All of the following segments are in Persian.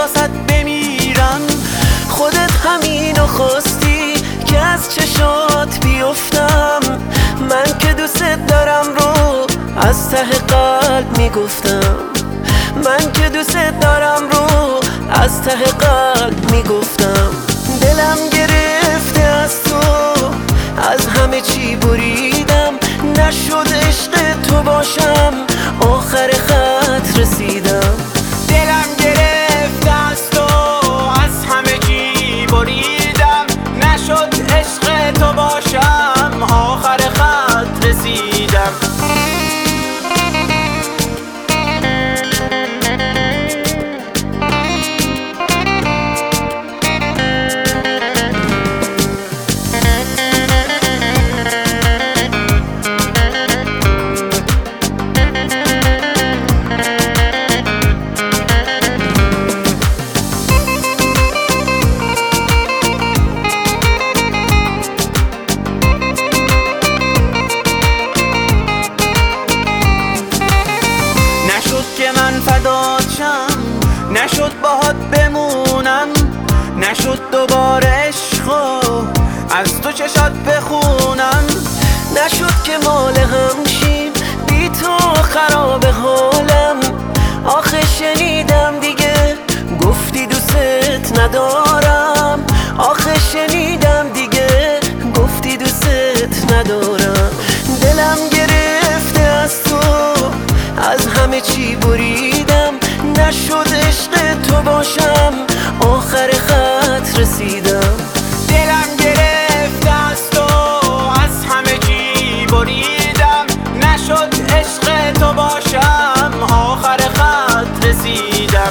واسط بمیرم. خودت همینو خواستی که از چشات بیفتم. من که دوست دارم رو از ته قلب میگفتم. من که دوست دارم رو از ته قلب میگفتم. دلم گرفته از تو، از همه چی بریدم. نشد عشق تو باشم، آخر خط رسیدم. دلم گرفته از تو، از همه چی بریدم. نشد عشق تو باشم، آخر خط رسیدم. که من فدات شم، نشد باهات بمونم. نشد دوباره عشقو از تو چشات بخونم. نشد که مال هم شیم، بی تو خراب حالم. آخه شنیدم دیگه گفتی دوست ندارم. آخه شنیدم دیگه گفتی دوست ندارم. دلم گرفته از تو، از همه چی بریدم. نشد عشق تو باشم، آخر خط رسیدم. دلم گرفته از تو، از همه چی بریدم. نشد عشق تو باشم، آخر خط رسیدم.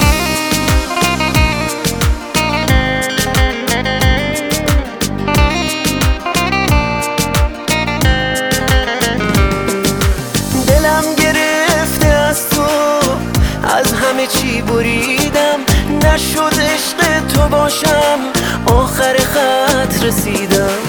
از همه چی بریدم. نشد عشق تو باشم، آخر خط رسیدم.